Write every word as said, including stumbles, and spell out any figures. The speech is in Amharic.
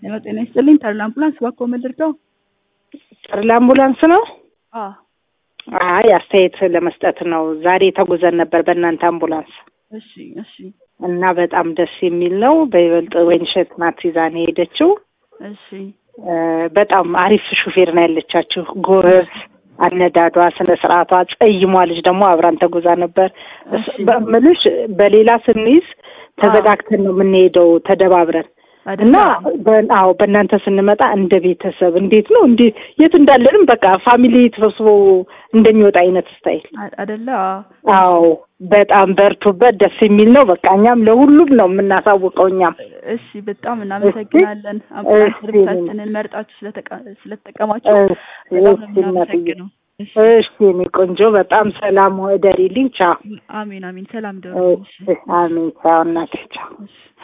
ሄሎ ጤና ይስጥልኝ ተርላ አምቡላንስ ባኮ መልርዳው ተርላ አምቡላንስ ነው አዎ አይ አስተያየት ለመስጠት ነው ዛሬ ተጉዘን ነበር በእናንተ አምቡላንስ እሺ እሺ እና በጣም ደስ የሚል ነው በይበልጥ ወይንሸት ናት ይዛኔ ሄደችው እሺ በጣም አሪፍ ሹፌር ነው ያለቻችሁ ጎበዝ አነዳዷ ስነ ስርዓቷ ጸይሟ ልጅ ደግሞ አብራን ተጉዛ ነበር በመልሽ በሌላ ስንይዝ ተዘጋግተን ነው የምንሄደው ተደባብረን እና አዎ በእናንተ ስንመጣ እንደ ቤተሰብ እንዴት ነው እንዴ የት እንዳለንም በቃ ፋሚሊ ተሰብስቦ እንደሚወጣ አይነት ስታይል አይደለ አዎ በጣም በርቱበት ደስ የሚል ነው በቃ እኛም ለሁሉም ነው የምናሳውቀው እኛም እሺ በጣም እናመሰግናለን አምቡላንስ ሰርቪሳችንን መርጣችሁ ስለተጠቀማችሁ በጣም እናመሰግናለን እሺ እኔ ቆንጆ በጣም ሰላም ወደሪልኝ ቻው አሜን አሜን ሰላም ደሩ አሜን ቻው እናቴ ቻው